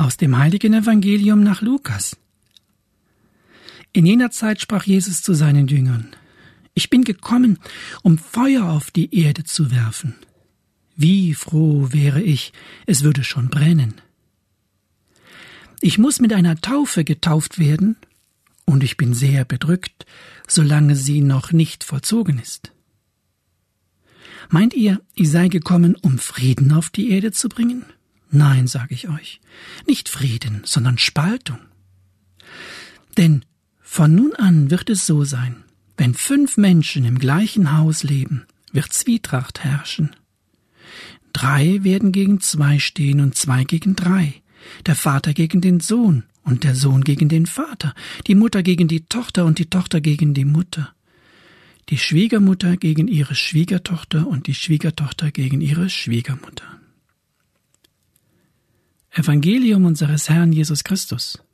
Aus dem heiligen Evangelium nach Lukas. In jener Zeit sprach Jesus zu seinen Jüngern: Ich bin gekommen, um Feuer auf die Erde zu werfen. Wie froh wäre ich, es würde schon brennen. Ich muss mit einer Taufe getauft werden, und ich bin sehr bedrückt, solange sie noch nicht vollzogen ist. Meint ihr, ich sei gekommen, um Frieden auf die Erde zu bringen? Nein, sage ich euch, nicht Frieden, sondern Spaltung. Denn von nun an wird es so sein, wenn 5 Menschen im gleichen Haus leben, wird Zwietracht herrschen. 3 werden gegen 2 stehen und 2 gegen 3, der Vater gegen den Sohn und der Sohn gegen den Vater, die Mutter gegen die Tochter und die Tochter gegen die Mutter, die Schwiegermutter gegen ihre Schwiegertochter und die Schwiegertochter gegen ihre Schwiegermutter. Evangelium unseres Herrn Jesus Christus.